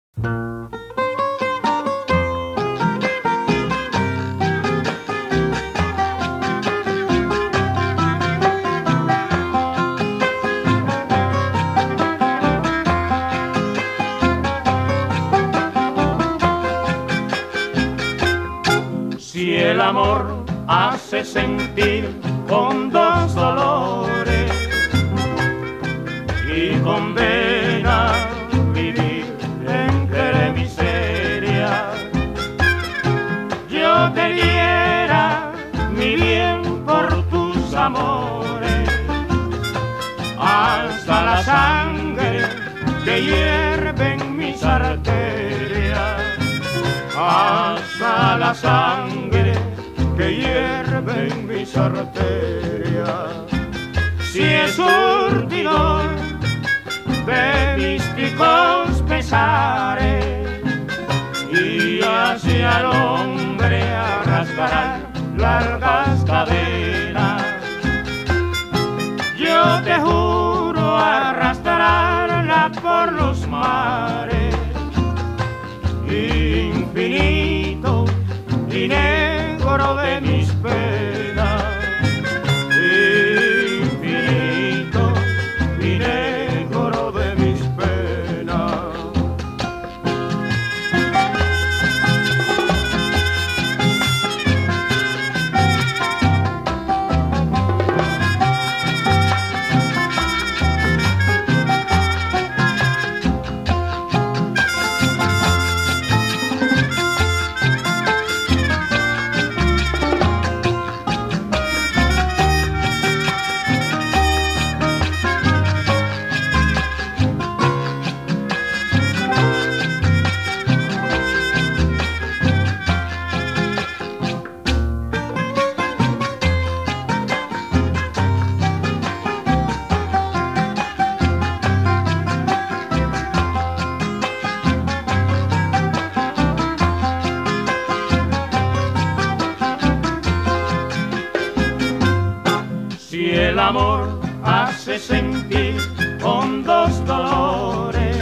Si el amor hace sentir con dos dolores y condena a vivir entre miseria, yo te diera mi bien por tus amores, hasta la sangre que hierve en mis arterias, hasta la sangre que hierve en mis arterias. Si es surtidor de místicos pesares y hacia el hombre arrastrarán largas cadenas, yo te juro arrastrarla por los mares infinito y negro de mis penas, infinito y negro de mis penas. Si el amor hace sentir con dos dolores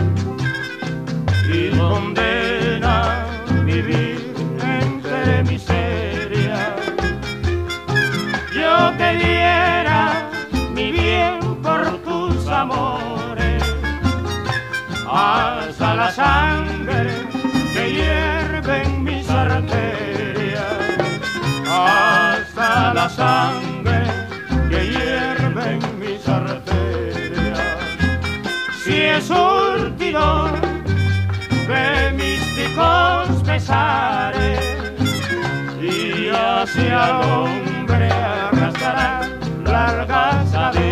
y condena a vivir entre miseria, yo te diera mi bien por tus amores, hasta la sangre que hierve en mis arterias, hasta la sangre que hierve en mis arterias. Si es surtidor de místicos pesares y hacia el hombre arrastrará largas cadenas,